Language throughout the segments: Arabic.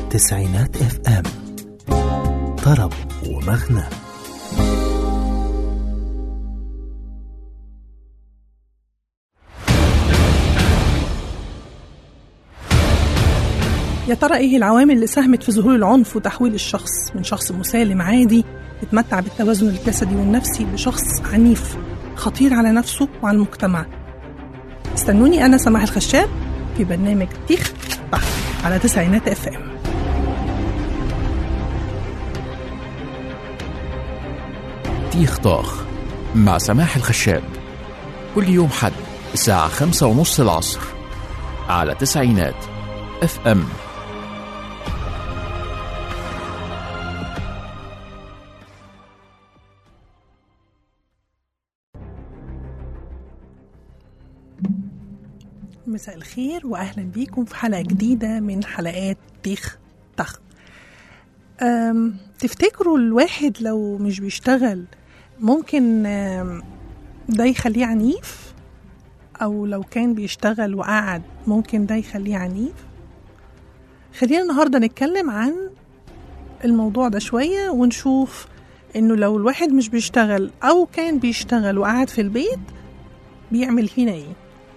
تسعينات اف ام، طرب ومغنى. يا ترى ايه العوامل اللي ساهمت في ظهور العنف وتحويل الشخص من شخص مسالم عادي يتمتع بالتوازن الجسدي والنفسي لشخص عنيف خطير على نفسه وعلى المجتمع؟ استنوني أنا سماح الخشاب في برنامج تيخ طخ على تسعينات اف ام. تيخ طاخ مع سماح الخشاب كل يوم حد الساعة 5:30 العصر على تسعينات اف ام. مساء الخير وأهلا بيكم في حلقة جديدة من حلقات تيخ طخ. تفتكروا الواحد لو مش بيشتغل ممكن ده يخليه عنيف؟ أو لو كان بيشتغل وقعد ممكن ده يخليه عنيف؟ خلينا النهاردة نتكلم عن الموضوع ده شوية ونشوف إنه لو الواحد مش بيشتغل أو كان بيشتغل وقعد في البيت بيعمل فينا إيه.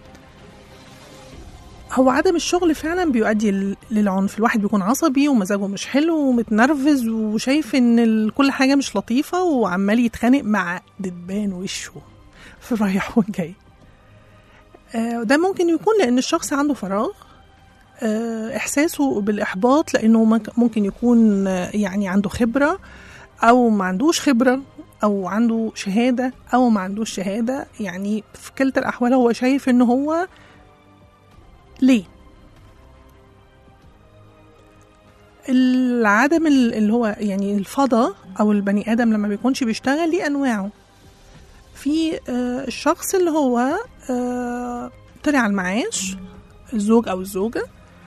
هو عدم الشغل فعلا بيؤدي للعنف. الواحد بيكون عصبي ومزاجه مش حلو ومتنرفز وشايف ان كل حاجة مش لطيفة وعمال يتخانق مع دبان وشه في الرايح والجاي. ده ممكن يكون لان الشخص عنده فراغ، احساسه بالاحباط لانه ممكن يكون يعني عنده خبرة او ما عندوش خبرة، او عنده شهادة او ما عندوش شهادة. يعني في كلتا الاحوال هو شايف انه هو ليه. العدم اللي هو يعني الفضا او البني ادم لما بيكونش بيشتغل ليه انواعه. في الشخص اللي هو طلع المعاش، الزوج او الزوجة،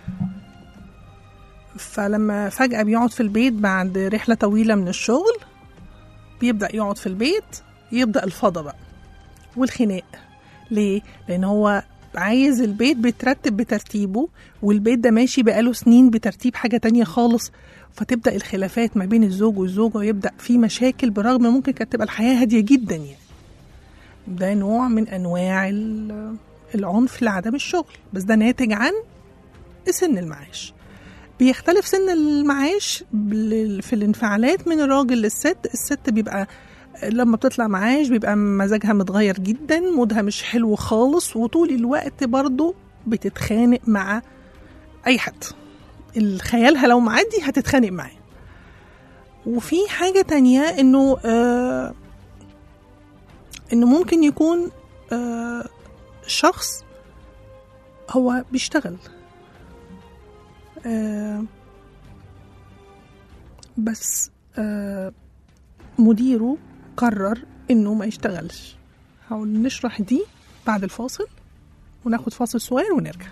فلما فجأة بيقعد في البيت بعد رحلة طويلة من الشغل بيبدأ يقعد في البيت، يبدأ الفضا بقى والخناق. ليه؟ لان هو عايز البيت بيترتب بترتيبه، والبيت ده ماشي بقاله سنين بترتيب حاجة تانية خالص. فتبدأ الخلافات ما بين الزوج والزوجة ويبدأ في مشاكل برغم ممكن كانت تبقى الحياة هادية جدا. يعني ده نوع من أنواع العنف لعدم الشغل، بس ده ناتج عن سن المعاش. بيختلف سن المعاش في الانفعالات من الراجل للست. الست بيبقى لما بتطلع معاش بيبقى مزاجها متغير جدا، مودها مش حلو خالص، وطول الوقت برضو بتتخانق مع اي حد. الخيالها لو معدي هتتخانق معاه. وفي حاجة تانية انه ممكن يكون شخص هو بيشتغل بس مديره قرر انه ما يشتغلش. هقول نشرح دي بعد الفاصل، وناخد فاصل صغير ونرجع.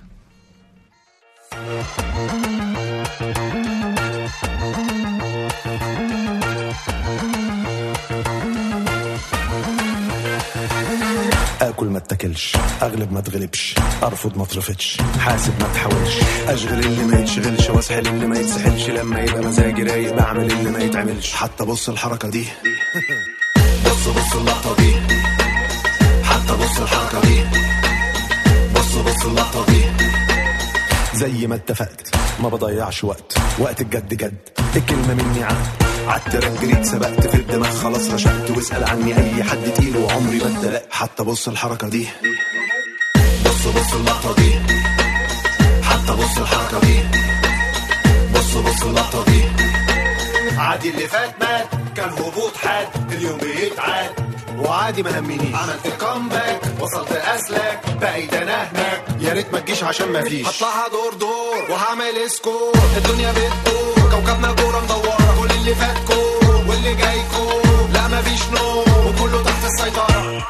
اكل ما اتاكلش، اغلب ما اتغلبش، ارفض ما اترفضش، حاسب ما تحاولش، اشغل اللي ما يتشغلش واسحل اللي ما يتسحلش. لما يبقى مزاجي رايق بعمل اللي ما يتعملش. حتى بص الحركه دي، بص اللقطه دي، حتى بص الحركه دي، بص اللقطه دي. زي ما اتفقت ما بضيعش وقت الجد جد، الكلمه مني عدت رجليت سبقت في الدماغ خلاص رشقت. واسأل عني اي حد تقيل وعمري ما اتدلقت. حتى بص الحركة دي، بص اللقطة دي، حتى بص الحركة دي، بص اللقطة دي. عادي اللي فات مات، كان هبوط حاد، اليوم بيتعاد وعادي ما همنيش. عملت كومباك، وصلت اسلك، بقيت انا هناك. يا ريت ما تجيش عشان ما فيش. هطلعها دور وهعمل سكور. الدنيا بتدور، كوكبنا كورة مدورة. كل اللي فاتكم واللي جايكم لا ما فيش نوم، وكله تحت السيطرة.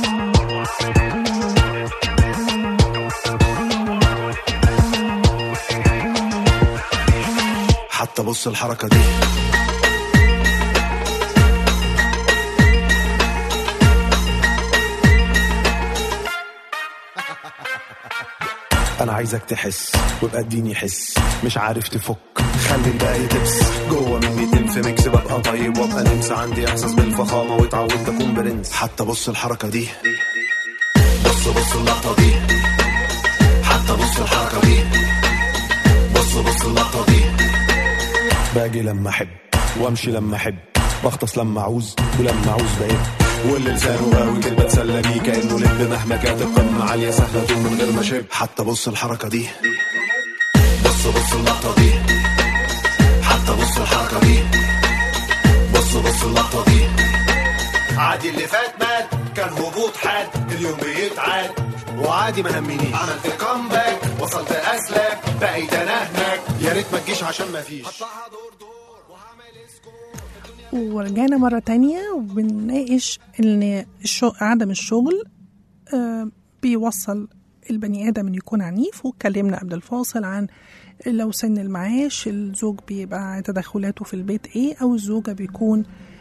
حتى بص الحركة دي. انا عايزك تحس وابقى اديني حس. مش عارف تفك خلي الباقي تبس جوه مني تنف ميكس ببقى طيب وابقى نمس عندي احساس بالفخامه واتعودت اكون برنس حتى بص الحركه دي بص اللقطه دي حتى بص الحركه دي بص اللقطه دي باجي لما احب وامشي لما احب بغطس لما اعوز ولما اعوز بعيد واللي لسانه غاوي كده بتسلى بيه كانه لب مهما كانت القمه عاليه سهله من غير ما شب حتى بص الحركه دي بص اللقطه دي حتى بص الحركه دي بص اللقطه دي عادي اللي فات مات كان هبوط حاد اليوم بيتعاد وعادي ما همنيش عملت كومباك وصلت اسلاك بقيت انا هناك يا ريت ما تجيش عشان ما فيش ورجعنا مرة تانية وبنناقش ان عدم الشغل بيوصل البني آدم انه يكون عنيف. واتكلمنا قبل الفاصل عن لو سن المعاش الزوج بيبقى تدخلاته في البيت ايه، او الزوجة بيكون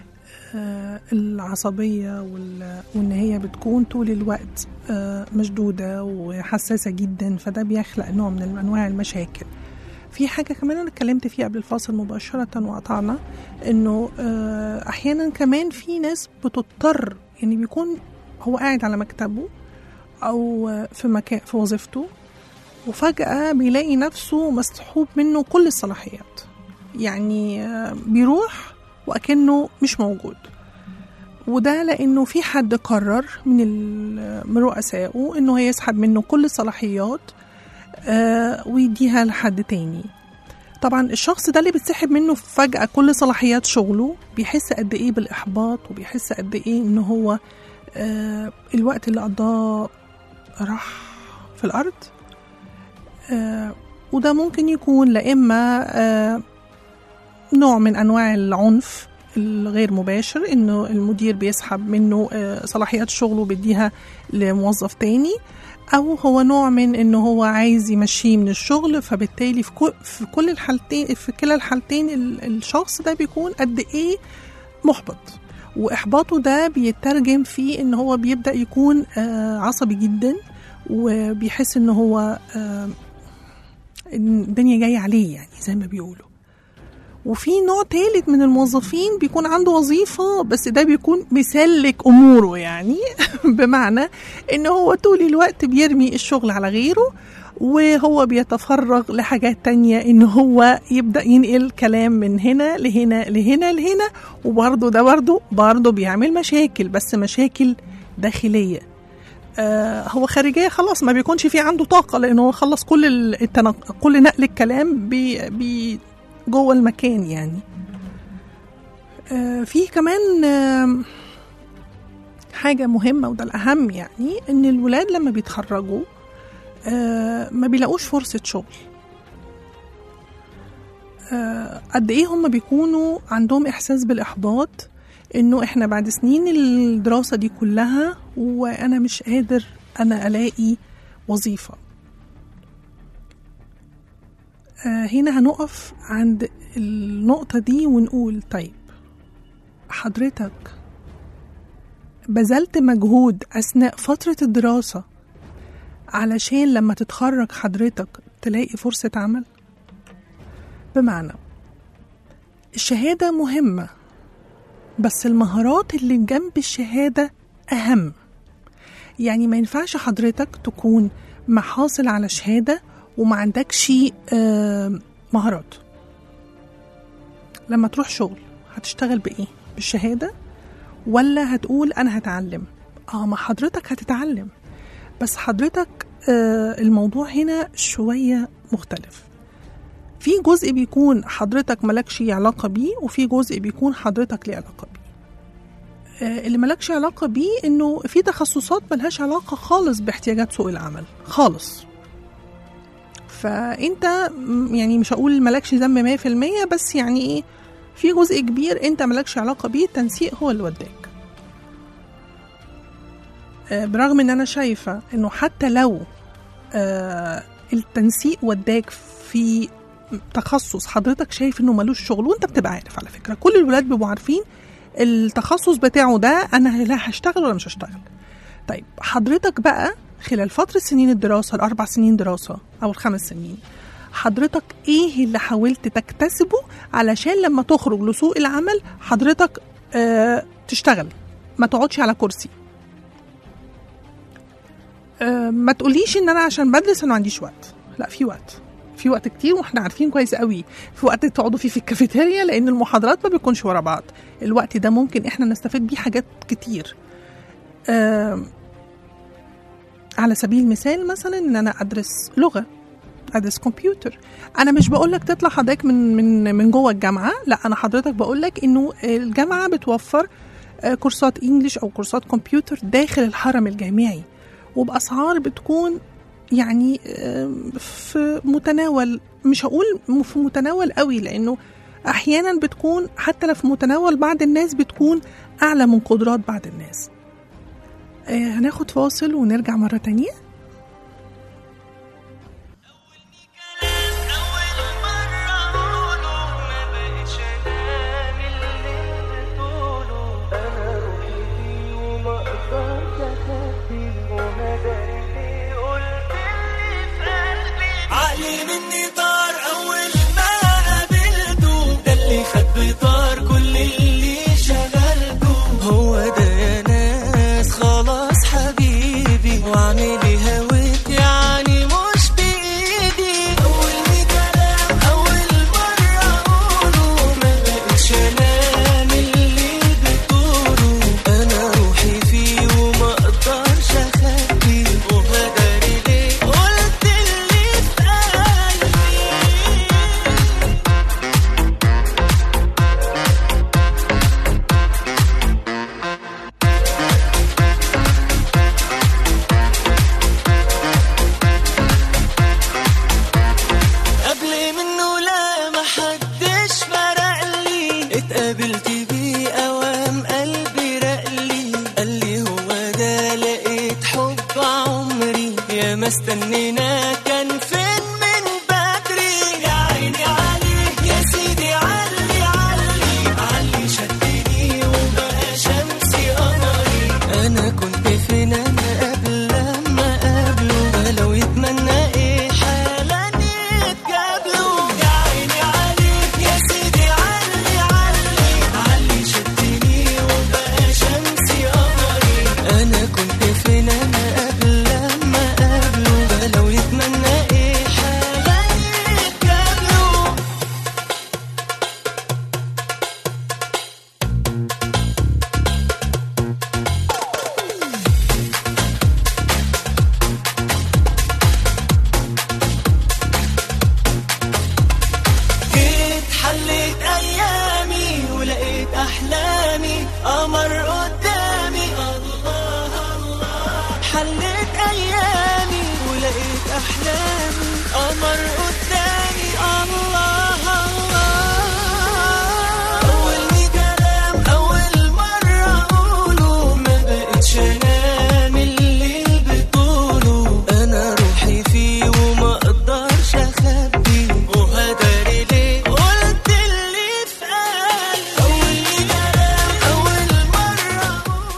العصبية وان هي بتكون طول الوقت مشدودة وحساسة جدا، فده بيخلق نوع من انواع المشاكل. في حاجة كمان أنا اتكلمت فيها قبل الفاصل مباشرة وقطعنا، إنه أحيانا كمان في ناس بتضطر يعني بيكون هو قاعد على مكتبه أو في مكان في وظيفته وفجأة بيلاقي نفسه مسحوب منه كل الصلاحيات، يعني بيروح وأكنه مش موجود. وده لأنه في حد قرر من رؤسائه إنه هيسحب منه كل الصلاحيات ويديها لحد تاني. طبعا الشخص ده اللي بتسحب منه فجأة كل صلاحيات شغله بيحس قد ايه بالإحباط، وبيحس قد ايه انه هو الوقت اللي قضاه راح في الأرض. وده ممكن يكون لإما نوع من أنواع العنف الغير مباشر، انه المدير بيسحب منه صلاحيات شغله وبيديها لموظف تاني، أو هو نوع من إنه هو عايز يمشيه من الشغل، فبالتالي في كل الحالتين في كلا الحالتين الشخص ده بيكون قد إيه محبط، وإحباطه ده بيترجم فيه إن هو بيبدأ يكون عصبي جدا، وبيحس إن هو الدنيا جاية عليه يعني زي ما بيقولوا. وفي نوع ثالث من الموظفين بيكون عنده وظيفة بس ده بيكون بيسلك أموره، يعني بمعنى إنه هو طول الوقت بيرمي الشغل على غيره، وهو بيتفرغ لحاجات تانية، إنه هو يبدأ ينقل كلام من هنا لهنا لهنا لهنا، وبرضه ده برضه بيعمل مشاكل، بس مشاكل داخلية. هو خارجية خلاص ما بيكونش في عنده طاقة، لأنه هو خلص كل نقل الكلام جوه المكان يعني. في كمان حاجة مهمة وده الأهم، يعني إن الولاد لما بيتخرجوا ما بيلاقوش فرصة شغل. قد إيه هم بيكونوا عندهم إحساس بالإحباط، إنه إحنا بعد سنين الدراسة دي كلها وأنا مش قادر أنا ألاقي وظيفة. هنا هنقف عند النقطة دي ونقول طيب حضرتك بذلت مجهود أثناء فترة الدراسة علشان لما تتخرج حضرتك تلاقي فرصة عمل؟ بمعنى الشهادة مهمة، بس المهارات اللي جنب الشهادة أهم. يعني ما ينفعش حضرتك تكون محاصل على شهادة وما عندكش مهارات. لما تروح شغل هتشتغل بإيه؟ بالشهادة ولا هتقول أنا هتعلم؟ ما حضرتك هتتعلم، بس حضرتك الموضوع هنا شوية مختلف. في جزء بيكون حضرتك ملكش علاقة بيه، وفي جزء بيكون حضرتك ليه علاقة بيه. اللي ملكش علاقة بيه إنه في تخصصات ملهاش علاقة خالص باحتياجات سوق العمل خالص، فأنت يعني مش هقول ملكش ذنب 100%، بس يعني إيه، في جزء كبير أنت ملكش علاقة بيه، التنسيق هو اللي وداك. برغم إن أنا شايفة إنه حتى لو التنسيق وداك في تخصص حضرتك شايف إنه ملوش شغل، وأنت بتبقى عارف، على فكرة كل الولاد بيبقوا عارفين التخصص بتاعه ده أنا لا هشتغل ولا مش هشتغل. طيب حضرتك بقى خلال فترة سنين الدراسة، ال4 سنين دراسة أو ال5 سنين، حضرتك ايه اللي حاولت تكتسبه علشان لما تخرج لسوق العمل حضرتك تشتغل، ما تقعدش على كرسي. ما تقوليش ان انا عشان بدرس انا ما عنديش وقت. لا، في وقت كتير، واحنا عارفين كويس قوي في وقت تقعدوا فيه في الكافيتيريا، لان المحاضرات ما بيكونش ورا بعض. الوقت ده ممكن احنا نستفيد بيه حاجات كتير. على سبيل المثال مثلا ان انا ادرس كمبيوتر. انا مش بقولك تطلع حضرتك من جوه الجامعه، لا، انا حضرتك بقولك انه الجامعه بتوفر كورسات انجليش او كورسات كمبيوتر داخل الحرم الجامعي، وباسعار بتكون يعني في متناول، مش هقول في متناول قوي، لانه احيانا بتكون حتى لو في متناول بعض الناس بتكون اعلى من قدرات بعض الناس. هناخد فاصل ونرجع مرة تانية. عقلي مني طار أول ما قابلته، ده اللي خد بطار كل اللي شغلته. هو ده يا ناس خلاص حبيبي، واعملي هويت يعني مش بإيدي. أول كلام أول مرة أقوله، ما بقتش أنام اللي بتقوله. أنا روحي فيه وما أقدرش أخبيه، وهداري ليه قلت اللي في قلبي. قبل منه لا محدش فرقلي، اتقابلت بيه اوام قلبي رقلي. قالي هو ده لقيت حب عمري، يا ما استنينا كان فين من بدري. يا عيني عليك يا سيدي، علي علي علي شدني وبقى شمسي قمري. انا كنت فين انا قبل لما قابله، لو يتمنى ايه حالا يتقابلوا. يا عيني عليك يا سيدي، علي علي علي شدني وبقى شمسي قمري. انا كنت فين انا قبل لما قابله، لو يتمنى ايه حالا يتقابلوا. جيت حليت ايامي ولقيت احلامي قمر قدامي. الله الله، حليت ايامي ولقيت احلامي قمر قدامي. الله الله، اول كلام اول مرة اقوله، ما بقتش انام اللي بتقوله. انا روحي فيه وما اقدرش اخبيه، وهداري ليه قلت اللي في قلبي. اول كلام اول مرة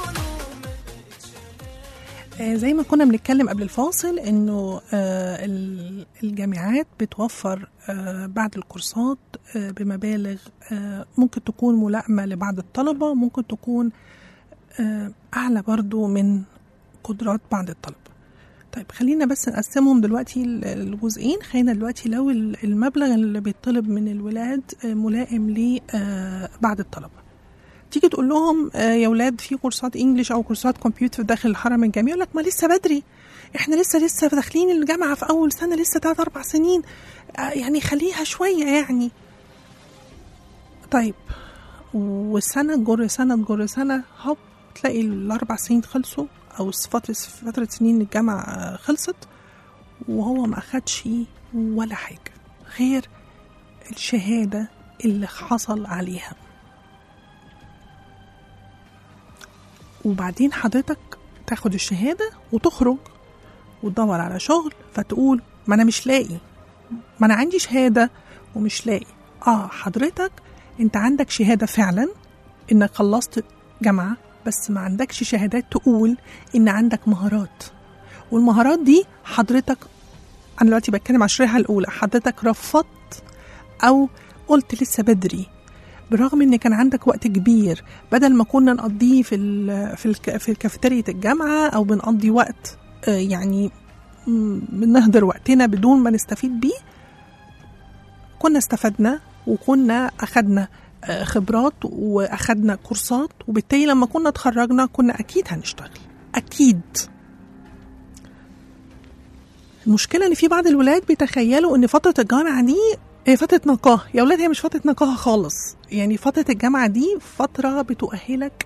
اقوله. زي ما كنا بنتكلم قبل الفاصل انه الجامعات بتوفر بعض الكورسات بمبالغ ممكن تكون ملائمة لبعض الطلبة، ممكن تكون أعلى برضو من قدرات بعض الطلبة. طيب خلينا بس نقسمهم دلوقتي الجزئين. خلينا دلوقتي لو المبلغ اللي بيطلب من الولاد ملائم لبعض الطلبة، تيجي تقول لهم يا ولاد في كورسات انجليش او كورسات كمبيوتر داخل الحرم الجامعي، يقول لك ما لسه بدري، احنا لسه داخلين الجامعه في اول سنه، لسه 3-4 سنين، يعني خليها شويه يعني. طيب والسنه تجر سنه هوب تلاقي ال4 سنين خلصوا، او فتره سنين الجامعه خلصت، وهو ما اخدش ولا حاجه غير الشهاده اللي حصل عليها. وبعدين حضرتك تاخد الشهادة وتخرج وتدور على شغل، فتقول ما أنا مش لاقي، ما أنا عندي شهادة ومش لاقي. حضرتك أنت عندك شهادة فعلا إنك خلصت جامعة، بس ما عندكش شهادات تقول إن عندك مهارات، والمهارات دي حضرتك أنا دلوقتي بتكلم على الشريحة الأولى، حضرتك رفضت أو قلت لسه بدري، برغم ان كان عندك وقت كبير، بدل ما كنا نقضيه في كافيتيريا الجامعه او بنقضي وقت يعني بنهدر وقتنا بدون ما نستفيد بيه، كنا استفدنا وكنا اخدنا خبرات واخدنا كورسات، وبالتالي لما كنا اتخرجنا كنا اكيد هنشتغل اكيد. المشكله ان في بعض الولاد بيتخيلوا ان فتره الجامعه دي هي فترة نقاهة. يا ولاد هي مش فترة نقاهة خالص، يعني فترة الجامعة دي فترة بتؤهلك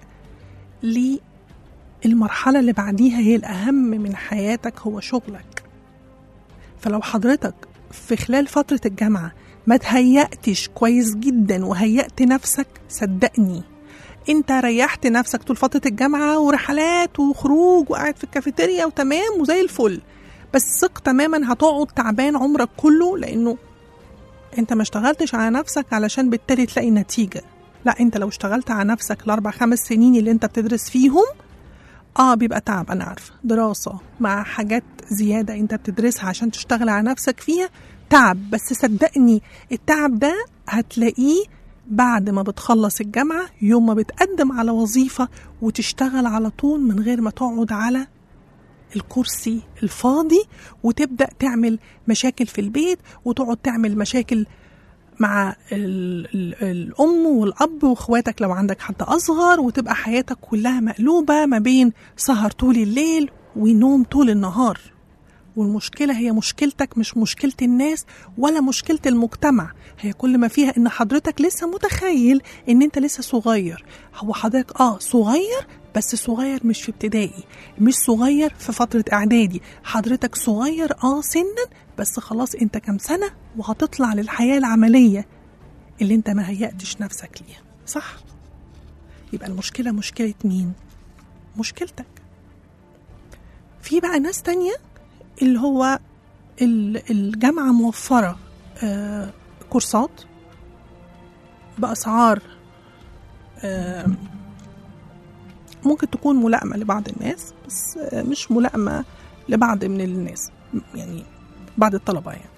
للمرحلة اللي بعديها هي الأهم من حياتك، هو شغلك. فلو حضرتك في خلال فترة الجامعة ما تهيأتش كويس جدا وهيأت نفسك، صدقني انت ريحت نفسك طول فترة الجامعة ورحلات وخروج وقاعد في الكافيتيريا وتمام وزي الفل، بس ثق تماما هتقعد تعبان عمرك كله، لأنه انت ما اشتغلتش على نفسك علشان بالتالي تلاقي نتيجة. لا، انت لو اشتغلت على نفسك ال4-5 سنين اللي انت بتدرس فيهم بيبقى تعب، انا عارفة، دراسة مع حاجات زيادة انت بتدرسها عشان تشتغل على نفسك فيها تعب، بس صدقني التعب ده هتلاقيه بعد ما بتخلص الجامعة، يوم ما بتقدم على وظيفة وتشتغل على طول من غير ما تقعد على الكرسي الفاضي وتبدأ تعمل مشاكل في البيت وتقعد تعمل مشاكل مع الأم والأب وإخواتك لو عندك حد أصغر، وتبقى حياتك كلها مقلوبة ما بين سهر طول الليل ونوم طول النهار. والمشكلة هي مشكلتك، مش مشكلة الناس ولا مشكلة المجتمع، هي كل ما فيها إن حضرتك لسه متخيل إن أنت لسه صغير. هو حضرتك صغير، بس صغير مش في ابتدائي، مش صغير في فترة اعدادي، حضرتك صغير سنا، بس خلاص انت كام سنة وهتطلع للحياة العملية اللي انت ما هيأتش نفسك ليها، صح؟ يبقى المشكلة مشكلة مين؟ مشكلتك. في بقى ناس تانية اللي هو الجامعة موفرة كورسات بأسعار ممكن تكون ملائمة لبعض الناس، بس مش ملائمة لبعض من الناس، يعني بعض الطلبة يعني.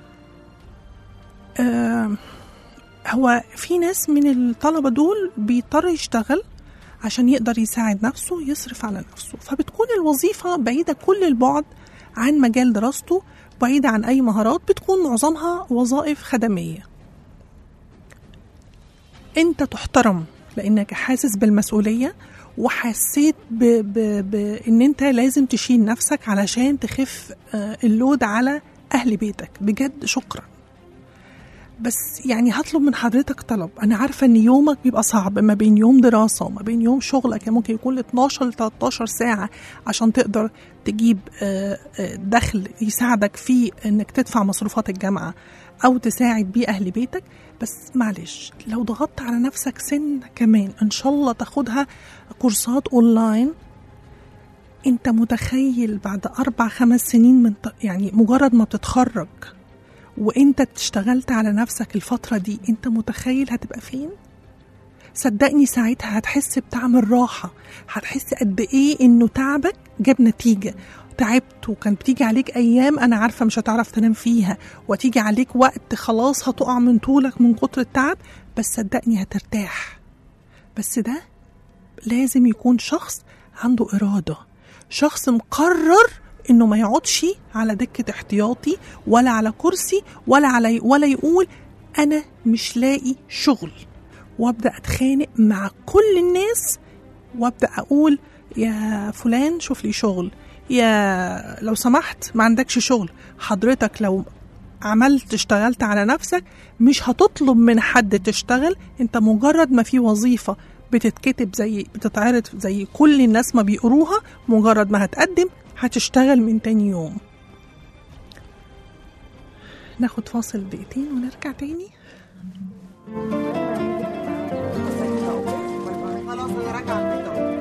هو في ناس من الطلبة دول بيضطر يشتغل عشان يقدر يساعد نفسه، يصرف على نفسه، فبتكون الوظيفة بعيدة كل البعد عن مجال دراسته، بعيدة عن أي مهارات، بتكون معظمها وظائف خدمية. انت تحترم لأنك حاسس بالمسؤولية وحسيت بأن انت لازم تشيل نفسك علشان تخف اللود على أهل بيتك، بجد شكرا. بس يعني هطلب من حضرتك طلب، أنا عارفة أن يومك بيبقى صعب ما بين يوم دراسة وما بين يوم شغلك، ممكن يكون 12-13 ساعة عشان تقدر تجيب دخل يساعدك في أنك تدفع مصروفات الجامعة أو تساعد بيه أهل بيتك، بس معلش لو ضغطت على نفسك سن كمان إن شاء الله تاخدها كورسات أونلاين. أنت متخيل بعد 4-5 سنين من يعني مجرد ما بتتخرج وانت اشتغلت على نفسك الفترة دي، انت متخيل هتبقى فين؟ صدقني ساعتها هتحس بطعم الراحة، هتحس قد ايه انه تعبك جاب نتيجة. تعبت وكان بتيجي عليك ايام انا عارفة مش هتعرف تنام فيها، وتيجي عليك وقت خلاص هتقع من طولك من كتر التعب، بس صدقني هترتاح. بس ده لازم يكون شخص عنده إرادة، شخص مقرر انه ما يقعدش على دكة احتياطي ولا على كرسي ولا يقول انا مش لاقي شغل، وابدأ اتخانق مع كل الناس وابدأ اقول يا فلان شوف لي شغل، يا لو سمحت ما عندكش شغل. حضرتك لو اشتغلت على نفسك مش هتطلب من حد تشتغل، انت مجرد ما في وظيفة بتتكتب بتتعرض زي كل الناس ما بيقروها، مجرد ما هتقدم هتشتغل من تاني يوم. ناخد فاصل 2 ونرجع تاني. خلاص انا راجعه.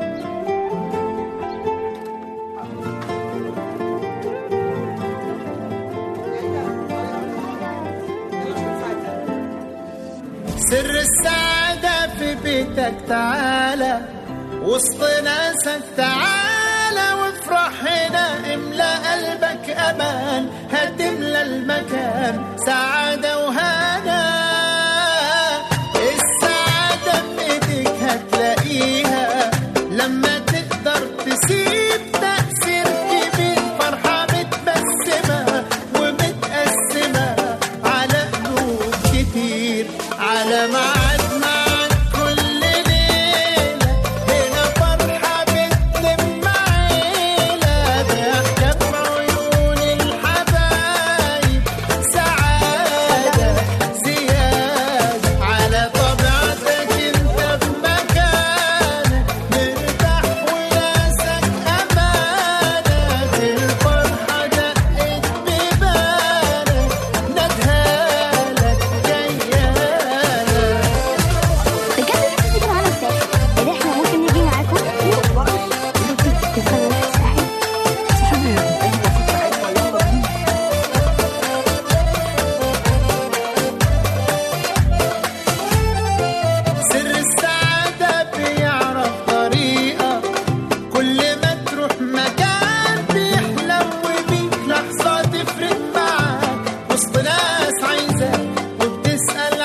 سر السعادة في بيتك تعالى، وسط ناسك تعالى، وفي افرح هنا، املى قلبك امان، هتملى المكان سعادة وهنا. السعادة بإيديك هتلاقيها لما تقدر تسيب تأثير كبير. فرحة متبسمة ومتقسمة على قلوب كتير، على ميعاد معاك كل ليلة. هنا فرحة بتلم عيلة، ضحكة في عيون الحبايب، سعادة زيادة على طبيعتك انت في مكانك، مرتاح وناسك أمانة. الفرحة دقت ببالك، ندهالك جيالك. بجد نفسي تيجي معانا الساحل، إذا احنا ممكن نيجي معاكم. تفضلوا الساحل. سر السعادة بيعرف طريقة، كل ما تروح مكان بيحلو بيك. لحظة تفرق معاك وسط ناس عايزاك وبتسأل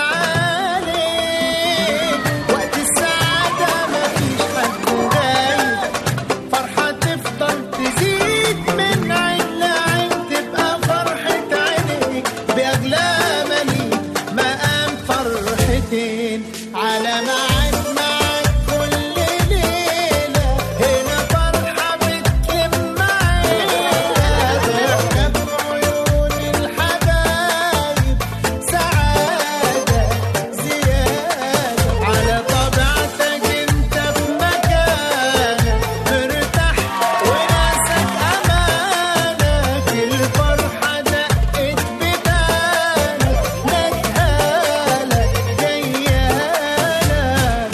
عليك. وقت السعادة مفيش حد غايب، فرحة تفضل تزيد من عين لعين، تبقى فرحة عينيك بأغلى مليك، مقام فرحتين على ميعاد معاك كل ليلة. هنا فرحة بتلم عيلة، ضحكة في عيون الحبايب، سعادة زيادة على طبيعتك انت في مكانك، مرتاح وناسك أمانك. الفرحة دقت ببالك، ندهالك جيالك.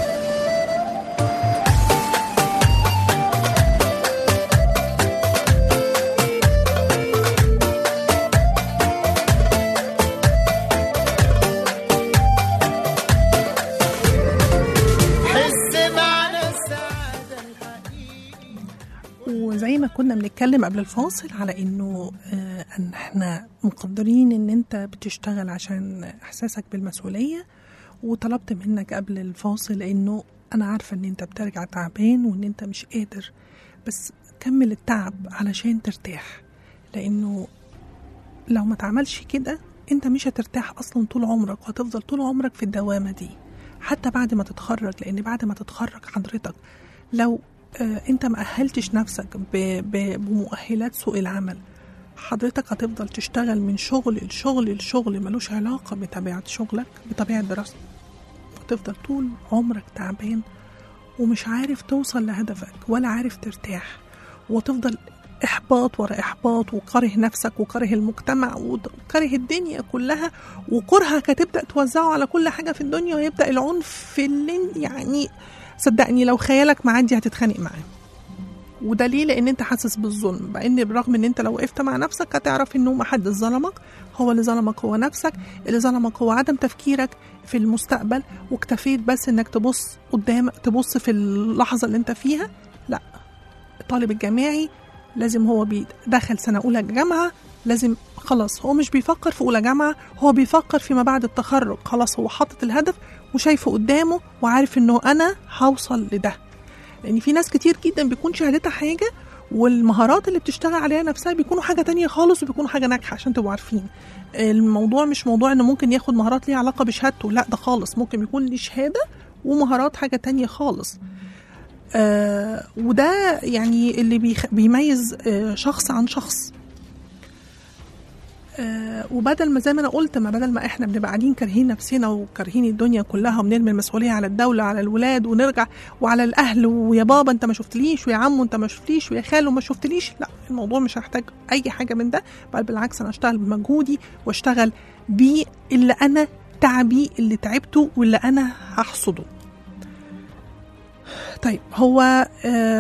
حس معنى السعادة الحقيقي. وزي ما كنا بنتكلم قبل الفاصل على انه ان احنا مقدرين ان انت بتشتغل عشان احساسك بالمسؤولية، وطلبت منك قبل الفاصل انه انا عارفة ان انت بترجع تعبان وان انت مش قادر، بس كمل التعب علشان ترتاح، لانه لو ما تعملش كده انت مش هترتاح اصلا طول عمرك، وهتفضل طول عمرك في الدوامة دي حتى بعد ما تتخرج. لان بعد ما تتخرج حضرتك لو انت ما أهلتش نفسك بمؤهلات سوق العمل، حضرتك هتفضل تشتغل من شغل لشغل ملوش علاقة بطبيعة شغلك بطبيعة دراستك، وتفضل طول عمرك تعبان ومش عارف توصل لهدفك ولا عارف ترتاح، وتفضل إحباط ورا إحباط، وكره نفسك وكره المجتمع وكره الدنيا كلها، وكرهك هتبدأ توزعه على كل حاجة في الدنيا، ويبدأ العنف اللي يعني صدقني لو خيالك معدي هتتخانق معاه. وده ليه؟ لان انت حاسس بالظلم، بان برغم ان انت لو وقفت مع نفسك هتعرف انه ما حد ظلمك، هو اللي ظلمك هو نفسك، اللي ظلمك هو عدم تفكيرك في المستقبل، واكتفيت بس انك تبص قدام، تبص في اللحظة اللي انت فيها. لا، الطالب الجامعي لازم هو بيدخل سنة أولى جامعة، لازم خلاص هو مش بيفكر في أولى جامعة، هو بيفكر فيما بعد التخرج. خلاص هو حاطط الهدف وشايفه قدامه وعارف انه انا هوصل لده. لان في ناس كتير جدا بيكون شهادتها حاجة والمهارات اللي بتشتغل عليها نفسها بيكونوا حاجة تانية خالص، وبيكونوا حاجة ناجحة. عشان تبقوا عارفين الموضوع مش موضوع انه ممكن ياخد مهارات ليها علاقة بشهادته، لا ده خالص ممكن يكون ليه شهادة ومهارات حاجة تانية خالص. وده يعني اللي بيميز شخص عن شخص. وبدل ما زي ما انا قلت، ما بدل ما احنا بنبقى قاعدين كارهين نفسنا وكارهين الدنيا كلها، وبنرمي المسؤوليه على الدوله على الولاد ونرجع وعلى الاهل، ويا بابا انت ما شفتليش، ويا عمو انت ما شفتليش، ويا خالو ما شفتليش، لا الموضوع مش هيحتاج اي حاجه من ده، بل بالعكس انا اشتغل بمجهودي واشتغل بيه اللي انا تعبي اللي تعبته واللي انا هحصده. طيب هو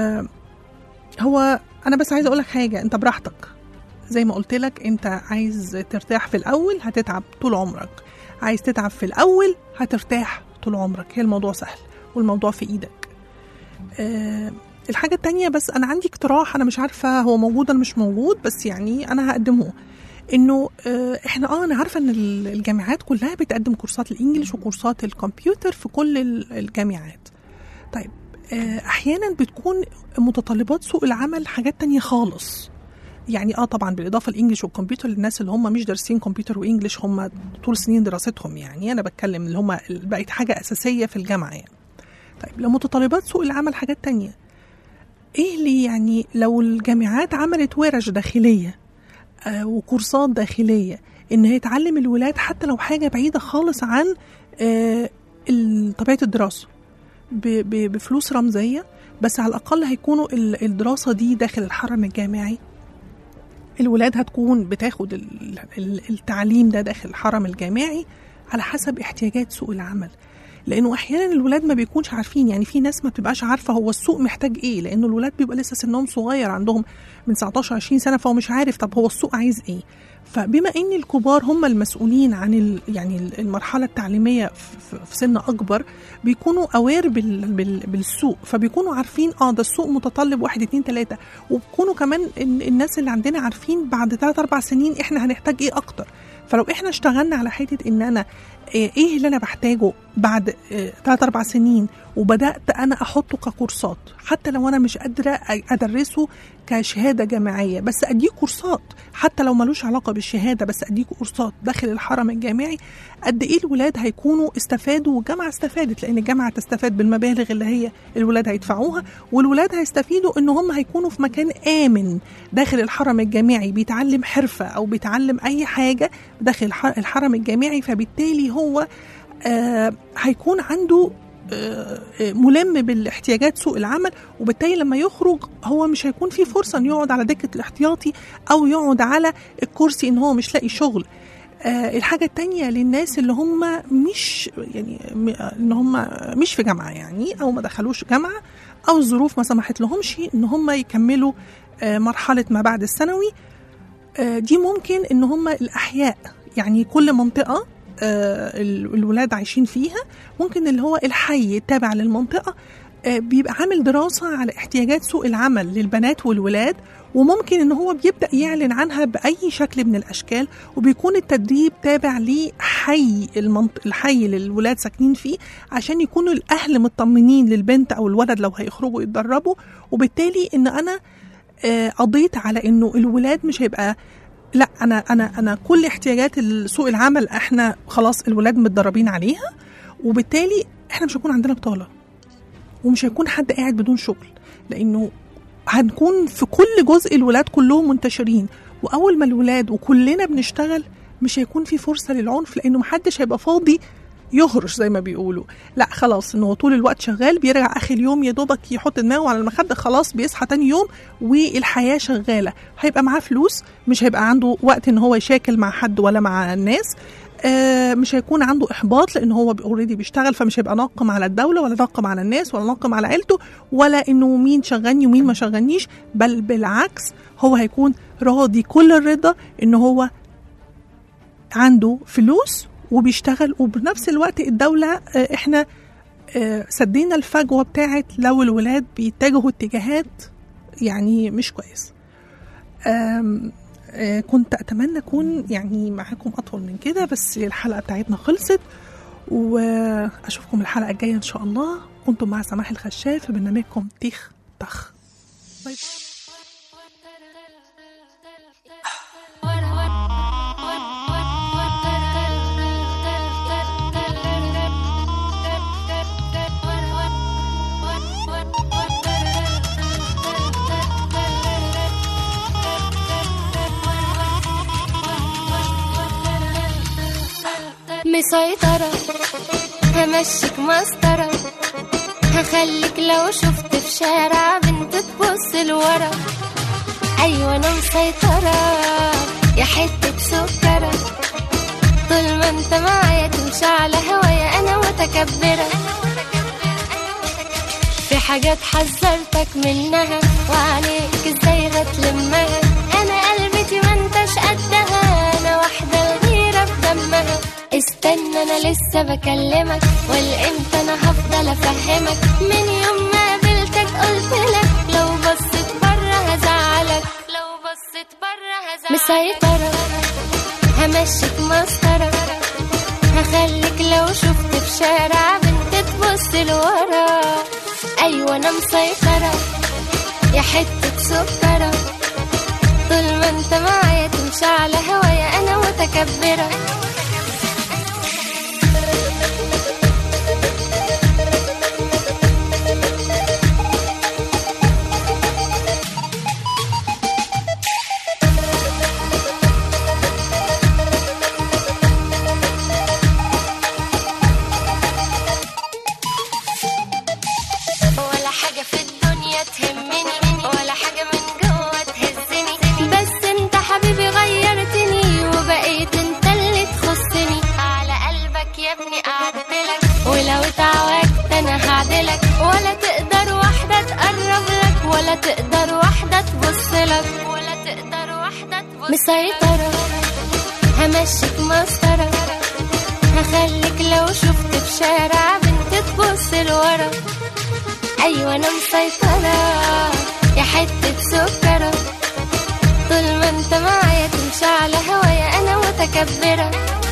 انا بس عايزه اقول لك حاجه، انت براحتك زي ما قلت لك، انت عايز ترتاح في الاول هتتعب طول عمرك، عايز تتعب في الاول هترتاح طول عمرك. هي الموضوع سهل والموضوع في ايدك. الحاجة التانية، بس أنا عندي اقتراح، أنا مش عارفة هو موجود ولا مش موجود، بس يعني أنا هقدمه. إنه إحنا أنا عارفة إن الجامعات كلها بتقدم كورسات الإنجليش وكورسات الكمبيوتر في كل الجامعات. طيب أحيانا بتكون متطلبات سوق العمل حاجات تانية خالص. يعني طبعا بالإضافة الإنجليش والكمبيوتر للناس اللي هم مش دارسين كمبيوتر وإنجليش، هم طول سنين دراستهم، يعني أنا بتكلم اللي هم بقت حاجة أساسية في الجامعة يعني. طيب لو متطلبات سوق العمل حاجات تانية، إيه اللي يعني لو الجامعات عملت ورش داخلية وكورسات داخلية إن هي تعلم الولاد حتى لو حاجة بعيدة خالص عن طبيعة الدراسة بفلوس رمزية، بس على الأقل هيكونوا الدراسة دي داخل الحرم الجامعي. الولاد هتكون بتاخد التعليم ده داخل الحرم الجامعي على حسب احتياجات سوق العمل. لأنه أحيانا الولاد ما بيكونش عارفين، يعني في ناس ما بتبقاش عارفة هو السوق محتاج إيه، لأنه الولاد بيبقى لسه سنهم صغير، عندهم من 19-20 سنة، فهو مش عارف طب هو السوق عايز إيه. فبما ان الكبار هم المسؤولين عن يعني المرحله التعليميه في سن اكبر، بيكونوا اوير بالسوق، فبيكونوا عارفين ده السوق متطلب 1 2 3، وبيكونوا كمان الناس اللي عندنا عارفين بعد 3-4 سنين احنا هنحتاج ايه اكتر. فلو احنا اشتغلنا على حته ان انا ايه اللي انا بحتاجه بعد 3-4 سنين، وبدأت أنا أحطه ككورسات، حتى لو أنا مش قادرة أدرسه كشهادة جامعية، بس أديه كورسات حتى لو ملوش علاقة بالشهادة، بس أديه كورسات داخل الحرم الجامعي، قد إيه الولاد هيكونوا استفادوا والجامعة استفادت، لأن الجامعة تستفاد بالمبالغ اللي هي الولاد هيدفعوها، والولاد هيستفيدوا إن هم هيكونوا في مكان آمن داخل الحرم الجامعي، بيتعلم حرفة أو بيتعلم أي حاجة داخل الحرم الجامعي. فبالتالي هو هيكون عنده ملم بالاحتياجات سوق العمل، وبالتالي لما يخرج هو مش هيكون فيه فرصة أن يقعد على دكة الاحتياطي أو يقعد على الكرسي إن هو مش لاقي شغل. الحاجة التانية للناس اللي هم مش يعني إن هم مش في جامعة يعني، أو ما دخلوش جامعة، أو الظروف ما سمحت لهمش إن هم يكملوا مرحلة ما بعد الثانوي، دي ممكن إن هم الأحياء، يعني كل منطقة الولاد عايشين فيها، ممكن اللي هو الحي التابع للمنطقة بيبقى عامل دراسة على احتياجات سوق العمل للبنات والولاد، وممكن ان هو بيبدأ يعلن عنها بأي شكل من الأشكال، وبيكون التدريب تابع لحي الحي اللي الولاد ساكنين فيه، عشان يكونوا الأهل مطمنين للبنت أو الولد لو هيخرجوا يتدربوا. وبالتالي ان أنا قضيت على انه الولاد مش هيبقى لا انا كل احتياجات سوق العمل احنا خلاص الولاد متدربين عليها، وبالتالي احنا مش هيكون عندنا بطالة، ومش هيكون حد قاعد بدون شغل، لانه هنكون في كل جزء الولاد كلهم منتشرين، واول ما الولاد وكلنا بنشتغل مش هيكون في فرصة للعنف، لانه محدش هيبقى فاضي يهرش زي ما بيقولوا، لا خلاص انه طول الوقت شغال، بيرجع اخر اليوم يا دوبك يحط دماغه على المخدة، خلاص بيصحى تاني يوم والحياة شغالة، هيبقى معاه فلوس، مش هيبقى عنده وقت ان هو يشاكل مع حد ولا مع الناس، مش هيكون عنده احباط لان هو اوريدي بيشتغل، فمش هيبقى ناقم على الدولة ولا ناقم على الناس ولا ناقم على عيلته، ولا انه مين شغلني ومين ما شغلنيش، بل بالعكس هو هيكون راضي كل الرضا ان هو عنده فلوس وبيشتغل، وبنفس الوقت الدولة احنا سدينا الفجوة بتاعت لو الولاد بيتجهوا اتجاهات يعني مش كويس. كنت أتمنى أكون يعني معاكم أطول من كده، بس الحلقة بتاعتنا خلصت، وأشوفكم الحلقة الجاية إن شاء الله. كنتم مع سماح الخشاب في برنامجكم تيخ طخ. باي. مسيطرة همشيك مسطرة، هخليك لو شفت في شارع بنت تبص لورا. أيوة أنا مسيطرة يا حتة سكرة، طول ما انت معايا تمشي على هوايا، أنا متكبرة في حاجات حذرتك منها، وعليك ازاي هتلمها، أنا قلبتي ما انتش قدها، أنا واحدة الغيرة في دمها. استنى أنا لسه بكلمك، والإمتى أنا هفضل أفهمك، من يوم ما قابلتك قلتلك لو بصيت بره هزعلك، لو بصيت بره هزعلك. مسيطرة همشيك مسطرة، هخليك لو شفت في شارع بنت تبص لورا. أيوة أنا مسيطرة يا حتة سكرة، طول ما انت معايا تمشي على هوايا أنا متكبرة. ولا حاجة في الدنيا تهمني، ولا حاجة من جوه تهزني، بس انت حبيبي غيرتني وبقيت انت اللي تخصني. على قلبك يا ابني قعدتلك، ولو اتعوجت انا هعدلك، ولا تقدر واحدة تقرب لك، ولا تقدر واحدة تبصلك، ولا تقدر واحدة تبصلك. مسيطرة همشيك مسطرة، هخليك لو شفت في شارع بنت تبص لورا. أيوة أنا مسيطرة يا حتة سكرة، طول ما انت معايا تمشي على هوايا أنا متكبرة.